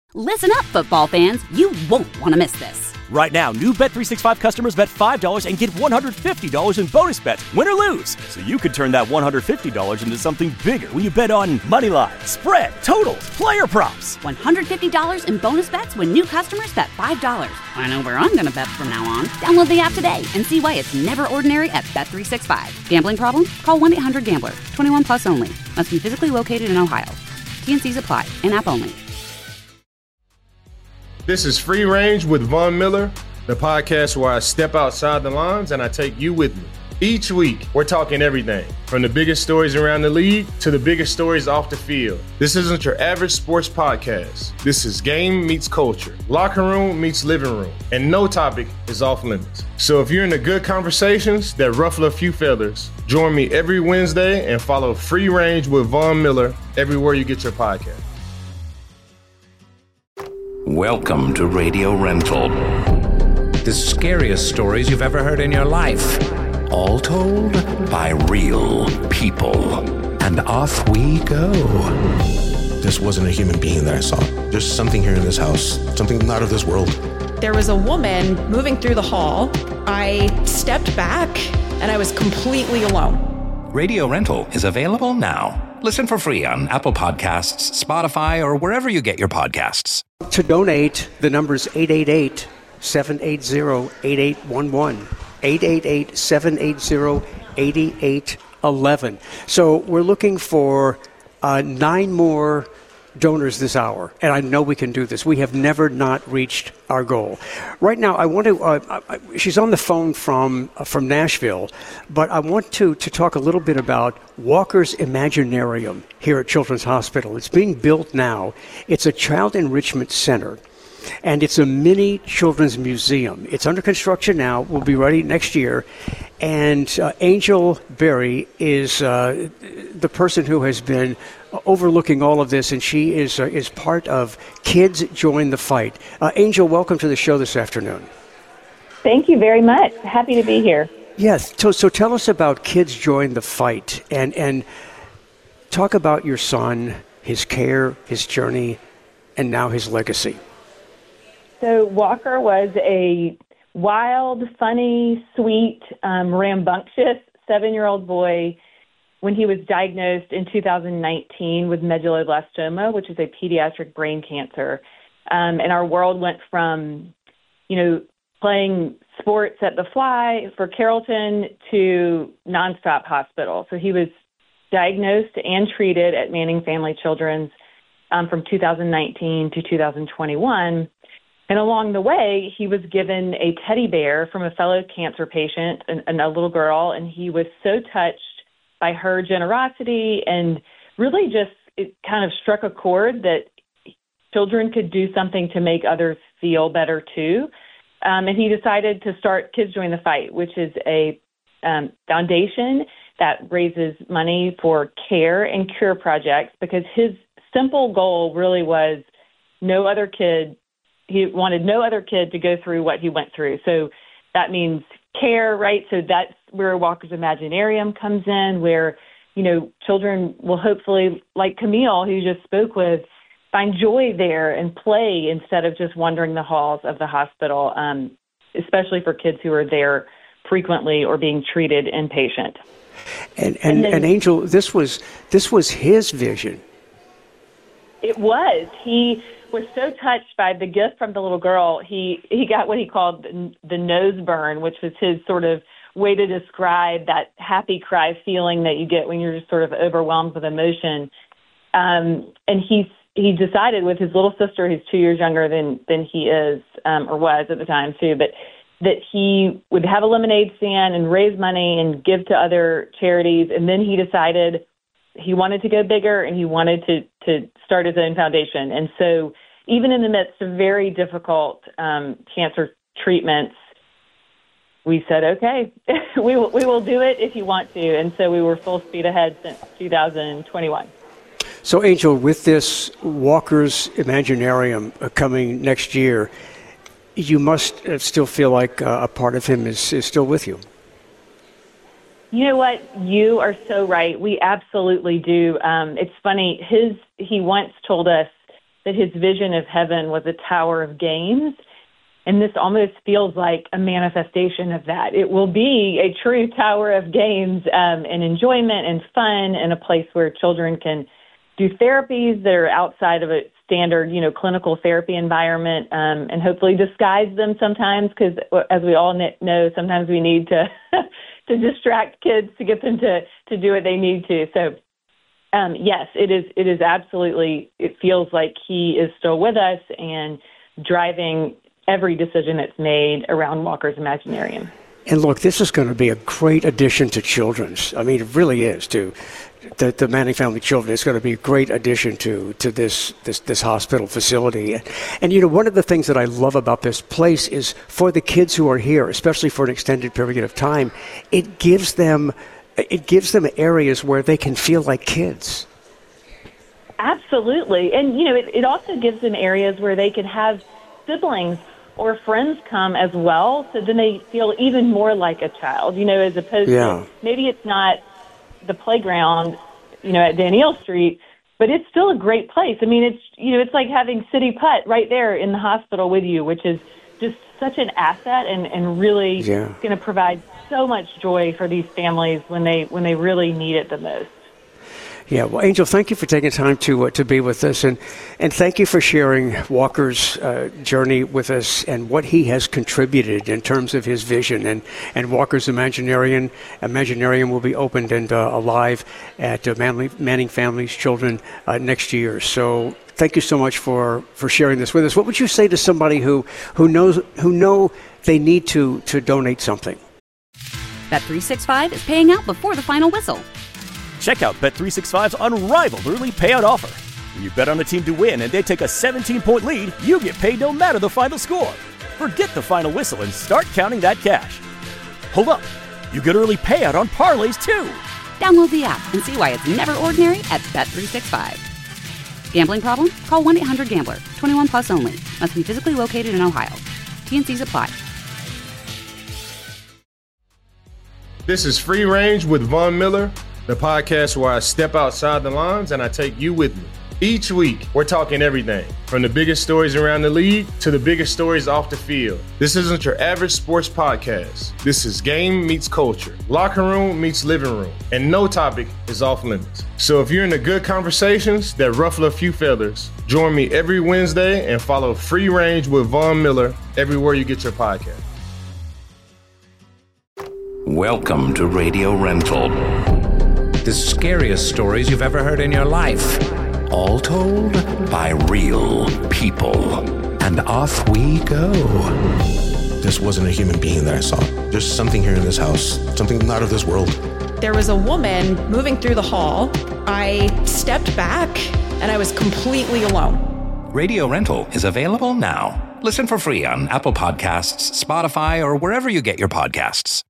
Listen up, football fans. You won't want to miss this. Right now, new Bet365 customers bet $5 and get $150 in bonus bets, win or lose. So you could turn that $150 into something bigger when you bet on money line, spread, totals, player props. $150 in bonus bets when new customers bet $5. I know where I'm going to bet from now on. Download the app today and see why it's never ordinary at Bet365. Gambling problem? Call 1-800-GAMBLER. 21 plus only. Must be physically located in Ohio. T&Cs apply. In-app only. This is Free Range with Von Miller, the podcast where I step outside the lines and I take you with me. Each week, we're talking everything from the biggest stories around the league to the biggest stories off the field. This isn't your average sports podcast. This is game meets culture, locker room meets living room, and no topic is off limits. So if you're into good conversations that ruffle a few feathers, join me every Wednesday and follow Free Range with Von Miller everywhere you get your podcast. Welcome to Radio Rental. The scariest stories you've ever heard in your life. All told by real people. And off we go. This wasn't a human being that I saw. There's something here in this house. Something not of this world. There was a woman moving through the hall. I stepped back and I was completely alone. Radio Rental is available now. Listen for free on Apple Podcasts, Spotify, or wherever you get your podcasts. To donate, the number is 888-780-8811. 888-780-8811. So we're looking for 9 more donors this hour, and I know we can do this. We have never not reached our goal. Right now, I want to, she's on the phone from Nashville, but I want to talk a little bit about Walker's Imaginarium here at Children's Hospital. It's being built now. It's a child enrichment center, and it's a mini children's museum. It's under construction now. We'll be ready next year. And Angel Berry is the person who has been overlooking all of this, and she is part of Kids Join the Fight. Angel, welcome to the show this afternoon. Thank you very much. Happy to be here. Yes. So tell us about Kids Join the Fight, and talk about your son, his care, his journey, and now his legacy. So Walker was a wild, funny, sweet, rambunctious 7-year-old boy when he was diagnosed in 2019 with medulloblastoma, which is a pediatric brain cancer. And our world went from, playing sports at the Fly for Carrollton to nonstop hospital. So he was diagnosed and treated at Manning Family Children's from 2019 to 2021. And along the way, he was given a teddy bear from a fellow cancer patient, and a little girl, and he was so touched by her generosity, and really just it kind of struck a chord that children could do something to make others feel better too. And he decided to start Kids Join the Fight, which is a foundation that raises money for care and cure projects, because his simple goal really was he wanted no other kid to go through what he went through. So that means care, right? So that's where Walker's Imaginarium comes in, where, children will hopefully, like Camille, who you just spoke with, find joy there and play instead of just wandering the halls of the hospital, especially for kids who are there frequently or being treated inpatient. And Angel, this was his vision. It was. He was so touched by the gift from the little girl. He got what he called the nose burn, which was his sort of way to describe that happy cry feeling that you get when you're just sort of overwhelmed with emotion. And he decided with his little sister, who's 2 years younger than he is, or was at the time too, but that he would have a lemonade stand and raise money and give to other charities. And then he decided he wanted to go bigger, and he wanted to start his own foundation. And so even in the midst of very difficult cancer treatments, we said, okay, we will do it if you want to. And so we were full speed ahead since 2021. So, Angel, with this Walker's Imaginarium coming next year, you must still feel like a part of him is still with you. You know what? You are so right. We absolutely do. It's funny. He once told us that his vision of heaven was a tower of games. And this almost feels like a manifestation of that. It will be a true tower of games and enjoyment and fun, and a place where children can do therapies that are outside of a standard, clinical therapy environment, and hopefully disguise them sometimes, because as we all know, sometimes we need to to distract kids to get them to do what they need to. So, yes, it is absolutely, it feels like he is still with us and driving every decision that's made around Walker's Imaginarium. And look, this is going to be a great addition to children's. I mean, it really is, to the Manning Family Children. It's going to be a great addition to this hospital facility. And one of the things that I love about this place is, for the kids who are here, especially for an extended period of time, it gives them areas where they can feel like kids. Absolutely. And, it also gives them areas where they can have siblings or friends come as well, so then they feel even more like a child, as opposed to, maybe it's not the playground, at Danielle Street, but it's still a great place. I mean, it's like having City Putt right there in the hospital with you, which is just such an asset and really going to provide so much joy for these families when they really need it the most. Yeah, well, Angel, thank you for taking time to be with us, and thank you for sharing Walker's journey with us and what he has contributed in terms of his vision. And Walker's Imaginarium will be opened and alive at Manning Family's Children next year. So thank you so much for sharing this with us. What would you say to somebody who know they need to donate something? Bet365 is paying out before the final whistle. Check out Bet365's unrivaled early payout offer. When you bet on a team to win and they take a 17-point lead, you get paid no matter the final score. Forget the final whistle and start counting that cash. Hold up. You get early payout on parlays, too. Download the app and see why it's never ordinary at Bet365. Gambling problem? Call 1-800-GAMBLER. 21 plus only. Must be physically located in Ohio. T&Cs apply. This is Free Range with Von Miller, the podcast where I step outside the lines and I take you with me. Each week, we're talking everything from the biggest stories around the league to the biggest stories off the field. This isn't your average sports podcast. This is game meets culture, locker room meets living room, and no topic is off limits. So if you're into good conversations that ruffle a few feathers, join me every Wednesday and follow Free Range with Von Miller everywhere you get your podcast. Welcome to Radio Rental. The scariest stories you've ever heard in your life. All told by real people. And off we go. This wasn't a human being that I saw. There's something here in this house, something not of this world. There was a woman moving through the hall. I stepped back, and I was completely alone. Radio Rental is available now. Listen for free on Apple Podcasts, Spotify, or wherever you get your podcasts.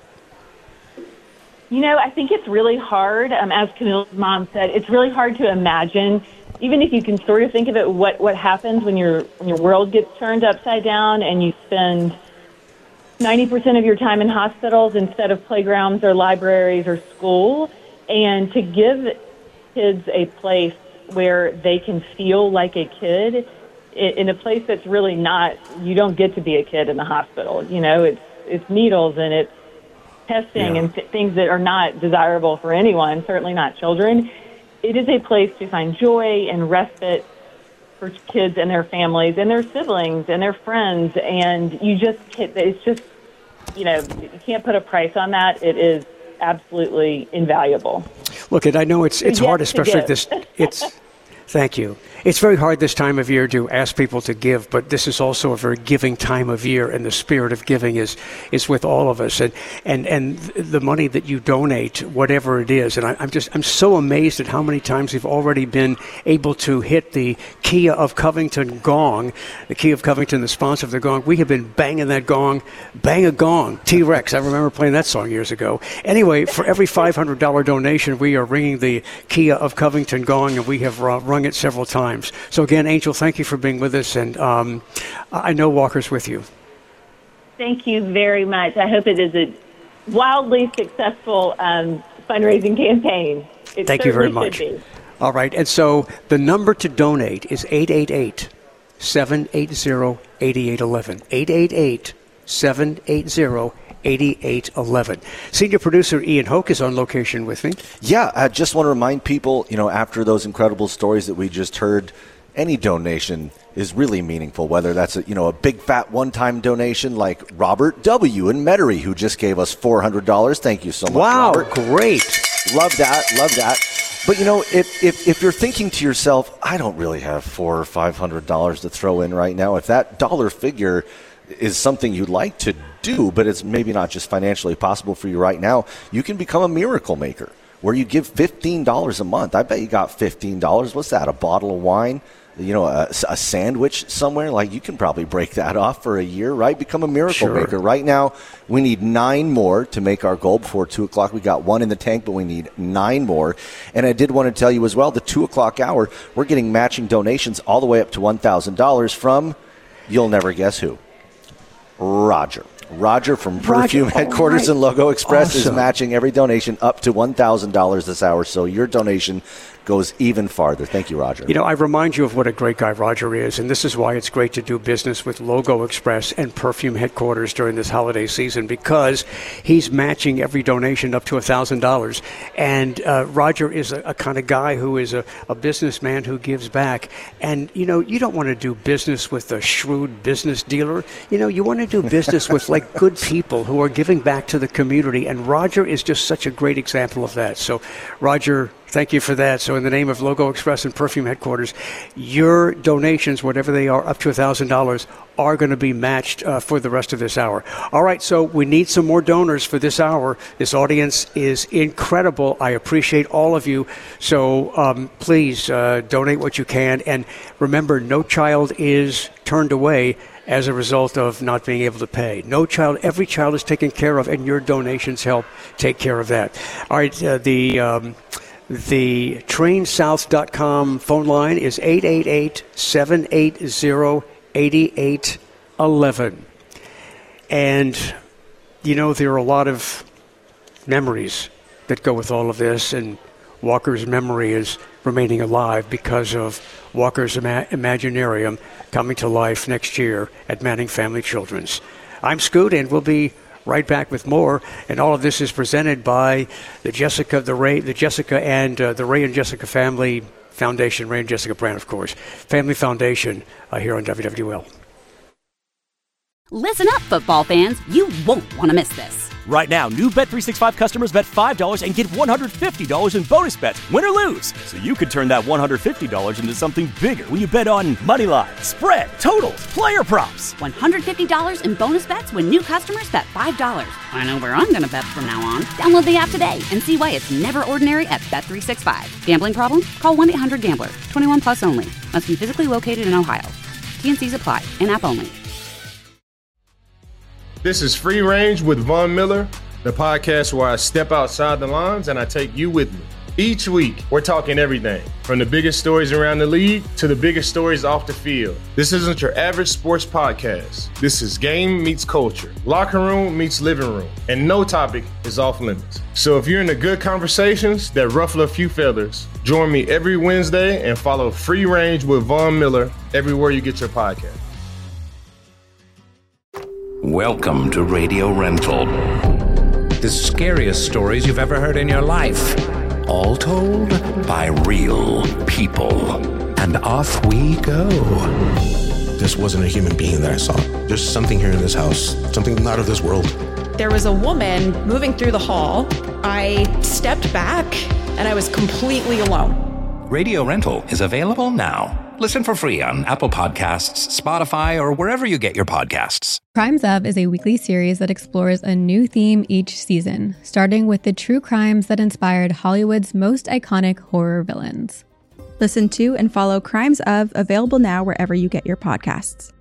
I think it's really hard, as Camille's mom said, it's really hard to imagine, even if you can sort of think of it, what happens when your world gets turned upside down and you spend 90% of your time in hospitals instead of playgrounds or libraries or school. And to give kids a place where they can feel like a kid in a place that's really not, you don't get to be a kid in the hospital. It's needles and it's testing and things that are not desirable for anyone, certainly not children. It is a place to find joy and respite for kids and their families and their siblings and their friends. And it's just, you can't put a price on that. It is absolutely invaluable. Look, and I know it's hard, especially thank you. It's very hard this time of year to ask people to give, but this is also a very giving time of year, and the spirit of giving is with all of us. And the money that you donate, whatever it is, and I'm so amazed at how many times we've already been able to hit the Kia of Covington gong. The Kia of Covington, the sponsor of the gong, we have been banging that gong, bang a gong, T-Rex. I remember playing that song years ago. Anyway, for every $500 donation, we are ringing the Kia of Covington gong, and we have rung it several times. So again, Angel, thank you for being with us, and I know Walker's with you. Thank you very much. I hope it is a wildly successful fundraising campaign. Thank you very much. All right. And so the number to donate is 888-780-8811. 888-780-8811. Senior producer Ian Hoke is on location with me. Yeah, I just want to remind people, after those incredible stories that we just heard, any donation is really meaningful, whether that's a big fat one-time donation like Robert W. in Metairie, who just gave us $400. Thank you so much, Robert. Great. Love that. But, if you're thinking to yourself, I don't really have $400 or $500 to throw in right now, if that dollar figure is something you'd like to do, but it's maybe not just financially possible for you right now, you can become a miracle maker where you give $15 a month. I bet you got $15. What's that, a bottle of wine? A sandwich somewhere? Like, you can probably break that off for a year, right? Become a miracle maker. Right now, we need 9 more to make our goal before 2 o'clock. We got 1 in the tank, but we need 9 more. And I did want to tell you as well, the 2 o'clock hour, we're getting matching donations all the way up to $1,000 from, you'll never guess who, Roger. Roger from Perfume Headquarters and Logo Express is matching every donation up to $1,000 this hour. So your donation goes even farther. Thank you, Roger. I remind you of what a great guy Roger is, and this is why it's great to do business with Logo Express and Perfume Headquarters during this holiday season, because he's matching every donation up to $1,000. And Roger is a kind of guy who is a businessman who gives back. And, you don't want to do business with a shrewd business dealer. You want to do business with, good people who are giving back to the community. And Roger is just such a great example of that. So, Roger, thank you for that. So in the name of Logo Express and Perfume Headquarters, your donations, whatever they are, up to $1,000, are going to be matched for the rest of this hour. All right, so we need some more donors for this hour. This audience is incredible. I appreciate all of you. So please donate what you can. And remember, no child is turned away as a result of not being able to pay. Every child is taken care of, and your donations help take care of that. All right, the trainsouth.com phone line is 888-780-8811. And, there are a lot of memories that go with all of this, and Walker's memory is remaining alive because of Walker's Imaginarium coming to life next year at Manning Family Children's. I'm Scoot, and we'll be right back with more. And all of this is presented by the Jessica and the Ray and Jessica Family Foundation, Ray and Jessica Brand, of course, Family Foundation here on WWL. Listen up, football fans. You won't want to miss this. Right now, new Bet365 customers bet $5 and get $150 in bonus bets, win or lose. So you could turn that $150 into something bigger when you bet on money line, spread, totals, player props. $150 in bonus bets when new customers bet $5. I know where I'm going to bet from now on. Download the app today and see why it's never ordinary at Bet365. Gambling problem? Call 1-800-GAMBLER. 21 plus only. Must be physically located in Ohio. T&Cs apply. In-app only. This is Free Range with Von Miller, the podcast where I step outside the lines and I take you with me. Each week, we're talking everything from the biggest stories around the league to the biggest stories off the field. This isn't your average sports podcast. This is game meets culture, locker room meets living room, and no topic is off limits. So if you're into good conversations that ruffle a few feathers, join me every Wednesday and follow Free Range with Von Miller everywhere you get your podcast. Welcome to Radio Rental. The scariest stories you've ever heard in your life. All told by real people. And off we go. This wasn't a human being that I saw. There's something here in this house, something not of this world. There was a woman moving through the hall. I stepped back, and I was completely alone. Radio Rental is available now. Listen for free on Apple Podcasts, Spotify, or wherever you get your podcasts. Crimes Of is a weekly series that explores a new theme each season, starting with the true crimes that inspired Hollywood's most iconic horror villains. Listen to and follow Crimes Of, available now wherever you get your podcasts.